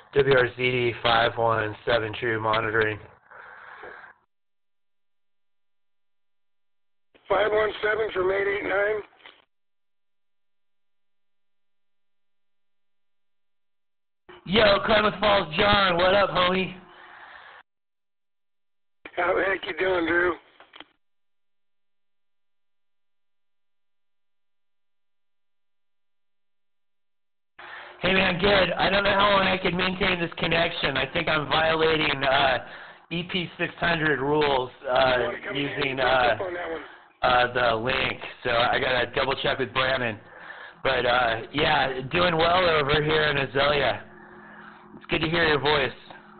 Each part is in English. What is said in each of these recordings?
WRZD 517 True monitoring. 517 from 889. Yo, Klamath Falls John, what up, homie? How the heck you doing, Drew? Hey man, good. I don't know how long I can maintain this connection. I think I'm violating EP600 rules using the link. So I gotta double check with Brandon. But yeah, doing well over here in Azalea. It's good to hear your voice.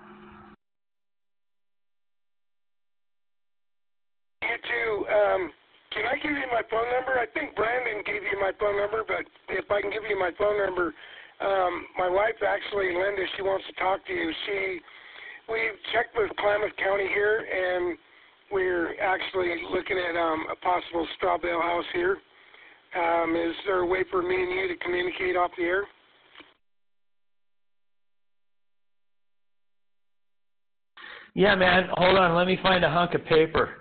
You too. Can I give you my phone number? I think Brandon gave you my phone number, but if I can give you my phone number, my wife actually, Linda, she wants to talk to you. We've checked with Klamath County here, and we're actually looking at a possible straw bale house here. Is there a way for me and you to communicate off the air? Yeah, man. Hold on. Let me find a hunk of paper.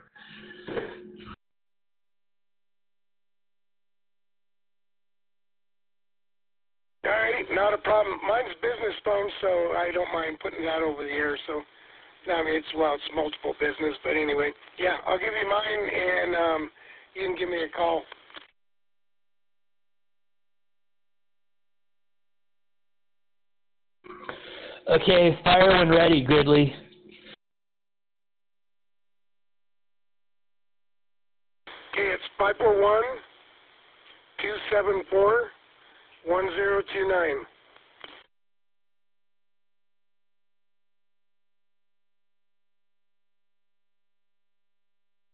All right, not a problem. Mine's business phone, so I don't mind putting that over the air. So, I mean, it's multiple business, but anyway, yeah, I'll give you mine, and you can give me a call. Okay, fire when ready, Gridley. Okay, it's 541-274-1029.